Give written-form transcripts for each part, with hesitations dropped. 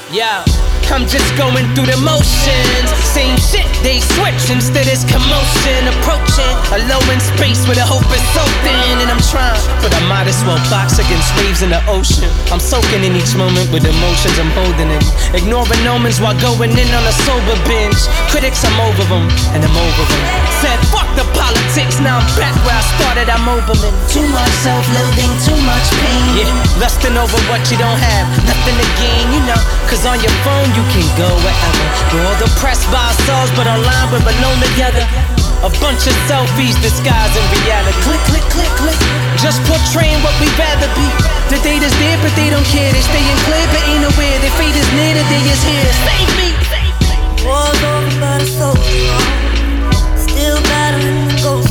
Yeah, I'm just going through the motions. Same shit, they switch instead it's commotion. Approaching a low in space where the hope is so thin. And I'm trying, but I might as well box against waves in the ocean. I'm soaking in each moment with emotions I'm holding in. Ignoring omens while going in on a sober binge. Critics, I'm over them, and I'm over them. Said fuck the politics, now I'm back where I started, I'm overman. Too much self-loathing, too much pain. Yeah, lusting over what you don't have, nothing to gain, you know. Cause on your phone you can go wherever. We're all depressed by ourselves, but online we're alone together. A bunch of selfies disguising reality. Click, click, click, click. Just portraying what we'd rather be. The data's there, but they don't care. They staying clear, but ain't aware. Their fate is near, the day is here. Save me! War's over, but it's so long. Still battling the ghost.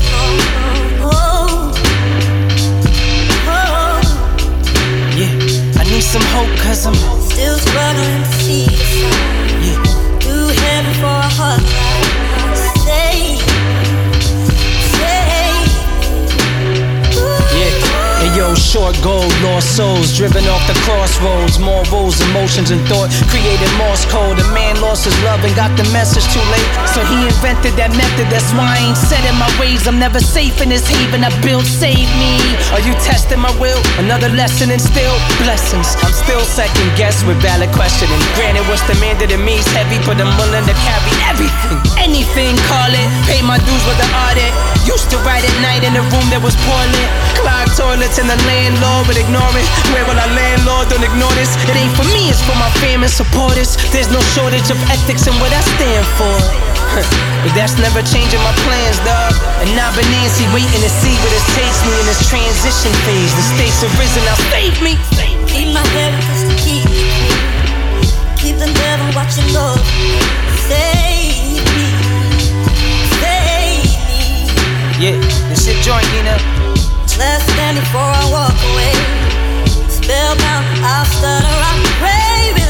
Yeah, I need some hope, cause I'm still struggling to see the sign. Yeah. Too heavy for a heart like say. Yo, short gold, lost souls, driven off the crossroads. More roads, emotions, and thought created Morse code. A man lost his love and got the message too late, so he invented that method. That's why I ain't set in my ways. I'm never safe in this haven I built. Save me. Are you testing my will? Another lesson and still blessings. I'm still second guessed with valid questioning. Granted, what's demanded of me is heavy, but I'm willing to carry everything. Anything, call it. Pay my dues with the audit. Used to write at night in a room that was poor lit. Clogged toilets and the landlord would ignore it. Where will our landlord? Don't ignore this. It ain't for me, it's for my family supporters. There's no shortage of ethics in what I stand for. But that's never changing my plans, dog. And I've been Nancy waiting to see where this takes me in this transition phase. The stakes have risen, now save me. Keep my head just to keep me clean. Keep the devil watching over. Save me. Save me. Yeah, this shit joint, you know. Last stand before I walk away. Spellbound, I'll stutter, I'm craving.